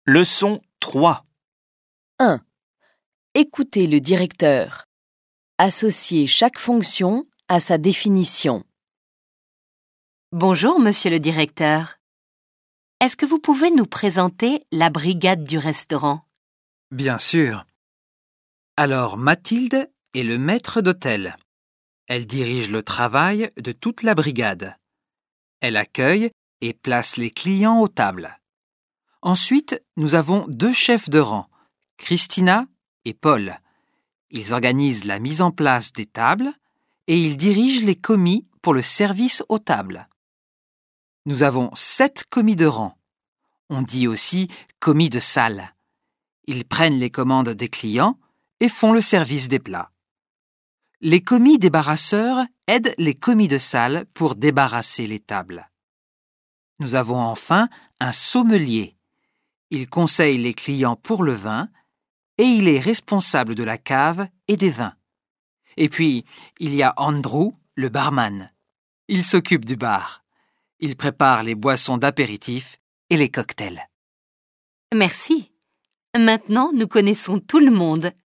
Leçon 3. 1. Écoutez le directeur. Associez chaque fonction à sa définition. Bonjour, monsieur le directeur. Est-ce que vous pouvez nous présenter la brigade du restaurant? Bien sûr. Alors, Mathilde est le maître d'hôtel. Elle dirige le travail de toute la brigade. Elle accueille et place les clients aux tables. Ensuite, nous avons 2 chefs de rang, Christina et Paul. Ils organisent la mise en place des tables et ils dirigent les commis pour le service aux tables. Nous avons 7 commis de rang. On dit aussi commis de salle. Ils prennent les commandes des clients et font le service des plats. Les commis débarrasseurs aident les commis de salle pour débarrasser les tables. Nous avons enfin un sommelier. Il conseille les clients pour le vin et il est responsable de la cave et des vins. Et puis, il y a Andrew, le barman. Il s'occupe du bar. Il prépare les boissons d'apéritif et les cocktails. Merci. Maintenant, nous connaissons tout le monde.